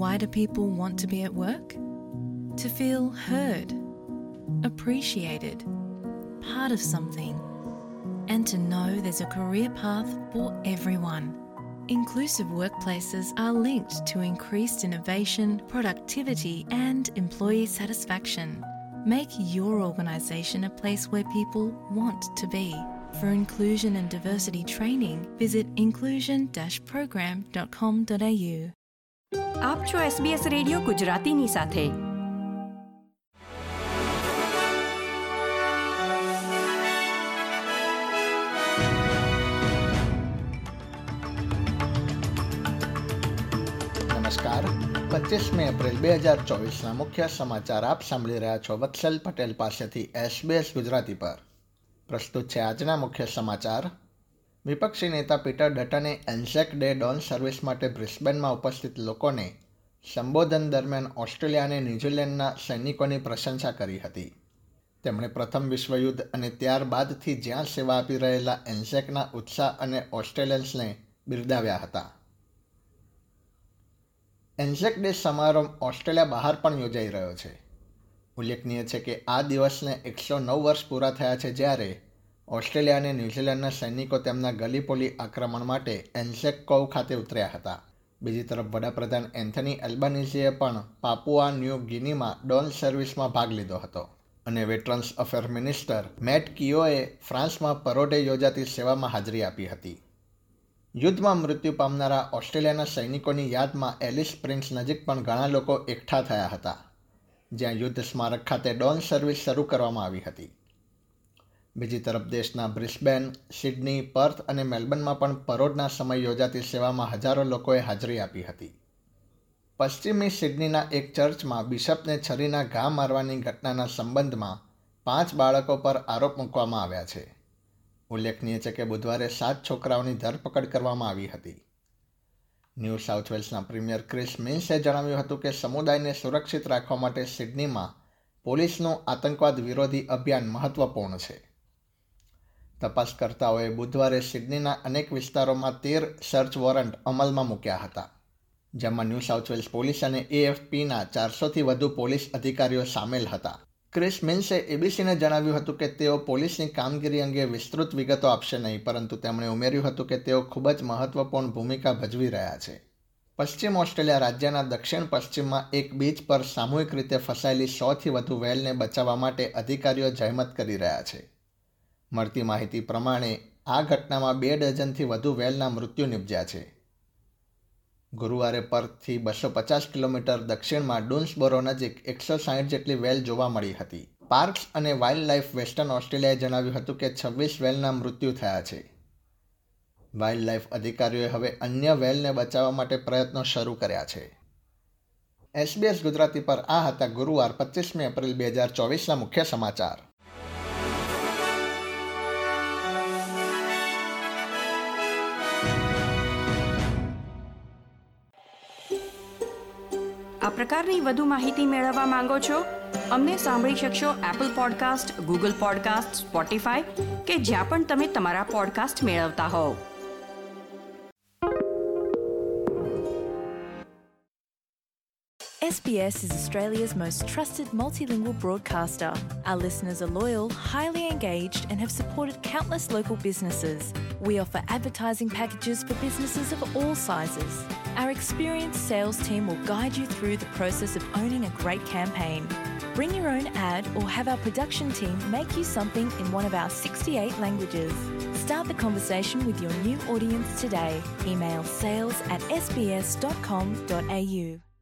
Why do people want to be at work? To feel heard, appreciated, part of something, and to know there's a career path for everyone. Inclusive workplaces are linked to increased innovation, productivity, and employee satisfaction. Make your organisation a place where people want to be. For inclusion and diversity training, visit inclusion-program.com.au. આપ છો SBS radio ગુજરાતીની સાથે. નમસ્કાર. 25 April 2024ના મુખ્ય સમાચાર આપ સાંભળી રહ્યા છો વત્સલ પટેલ પાસેથી SBS ગુજરાતી પર. પ્રસ્તુત છે આજના મુખ્ય સમાચાર. વિપક્ષી નેતા પીટર ડટને એન્ઝેક ડે ડોન સર્વિસ માટે બ્રિસ્બેનમાં ઉપસ્થિત લોકોને સંબોધન દરમિયાન ઓસ્ટ્રેલિયા અને ન્યૂઝીલેન્ડના સૈનિકોની પ્રશંસા કરી હતી. તેમણે પ્રથમ વિશ્વયુદ્ધ અને ત્યારબાદથી જ્યાં સેવા આપી રહેલા એન્ઝેકના ઉત્સાહ અને ઓસ્ટ્રેલિયન્સને બિરદાવ્યા હતા. એન્ઝેક ડે સમારોહ ઓસ્ટ્રેલિયા બહાર પણ યોજાઈ રહ્યો છે. ઉલ્લેખનીય છે કે આ દિવસને 109 વર્ષ પૂરા થયા છે જ્યારે ઓસ્ટ્રેલિયા અને ન્યૂઝીલેન્ડના સૈનિકો તેમના ગલીપોલી આક્રમણ માટે એન્ઝેક કોવ ખાતે ઉતર્યા હતા. બીજી તરફ વડાપ્રધાન એન્થની એલ્બાનીઝીએ પણ પાપુઆ ન્યૂ ગિનીમાં ડોન સર્વિસમાં ભાગ લીધો હતો અને વેટરન્સ અફેર મિનિસ્ટર મેટ કિયોએ ફ્રાન્સમાં પરોઢે યોજાતી સેવામાં હાજરી આપી હતી. યુદ્ધમાં મૃત્યુ પામનારા ઓસ્ટ્રેલિયાના સૈનિકોની યાદમાં એલિસ સ્પ્રિંગ્સ નજીક પણ ઘણા લોકો એકઠા થયા હતા, જ્યાં યુદ્ધ સ્મારક ખાતે ડોન સર્વિસ શરૂ કરવામાં આવી હતી. બીજી તરફ દેશના બ્રિસ્બેન, સિડની, પર્થ અને મેલબર્નમાં પણ પરોઢના સમય યોજાતી સેવામાં હજારો લોકોએ હાજરી આપી હતી. પશ્ચિમી સિડનીના એક ચર્ચમાં બિશપને છરીના ઘા મારવાની ઘટનાના સંબંધમાં 5 બાળકો પર આરોપ મૂકવામાં આવ્યા છે. ઉલ્લેખનીય છે કે બુધવારે 7 છોકરાઓની ધરપકડ કરવામાં આવી હતી. ન્યૂ સાઉથ વેલ્સના પ્રીમિયર ક્રિસ મિન્સે જણાવ્યું હતું કે સમુદાયને સુરક્ષિત રાખવા માટે સિડનીમાં પોલીસનું આતંકવાદ વિરોધી અભિયાન મહત્વપૂર્ણ છે. તપાસકર્તાઓએ બુધવારે સિડનીના અનેક વિસ્તારોમાં 13 સર્ચ વોરંટ અમલમાં મૂક્યા હતા, જેમાં ન્યૂ સાઉથ વેલ્સ પોલીસ અને AFPના 400થી વધુ પોલીસ અધિકારીઓ સામેલ હતા. ક્રિસ મિન્સે ABCને જણાવ્યું હતું કે તેઓ પોલીસની કામગીરી અંગે વિસ્તૃત વિગતો આપશે નહીં, પરંતુ તેમણે ઉમેર્યું હતું કે તેઓ ખૂબ જ મહત્વપૂર્ણ ભૂમિકા ભજવી રહ્યા છે. પશ્ચિમ ઓસ્ટ્રેલિયા રાજ્યના દક્ષિણ પશ્ચિમમાં એક બીચ પર સામૂહિક રીતે ફસાયેલી 100થી વધુ વ્હેલને બચાવવા માટે અધિકારીઓ જહેમત કરી રહ્યા છે. મળતી માહિતી પ્રમાણે આ ઘટનામાં 2 ડઝનથી વધુ વ્હેલના મૃત્યુ નિપજ્યા છે. ગુરુવારે પર્થથી 250 કિલોમીટર દક્ષિણમાં ડુન્સબોરો નજીક 160 જેટલી વ્હેલ જોવા મળી હતી. પાર્ક્સ અને વાઇલ્ડ લાઇફ વેસ્ટર્ન ઓસ્ટ્રેલિયાએ જણાવ્યું હતું કે 26 વ્હેલના મૃત્યુ થયા છે. વાઇલ્ડ લાઇફ અધિકારીઓએ હવે અન્ય વ્હેલને બચાવવા માટે પ્રયત્નો શરૂ કર્યા છે. SBS ગુજરાતી પર આ હતા ગુરુવાર 25 એપ્રિલ 2024ના મુખ્ય સમાચાર. આ પ્રકારની વધુ માહિતી મેળવવા માંગો છો? અમને સાંભળી શકશો Apple podcast, Google podcast, Spotify કે જ્યાં પણ તમે તમારા પોડકાસ્ટ મેળવતા હોવ. SBS is Australia's most trusted multilingual broadcaster. Our listeners are loyal, highly engaged, and have supported countless local businesses. We offer advertising packages for businesses of all sizes. Our experienced sales team will guide you through the process of owning a great campaign. Bring your own ad or have our production team make you something in one of our 68 languages. Start the conversation with your new audience today. Email sales@sbs.com.au.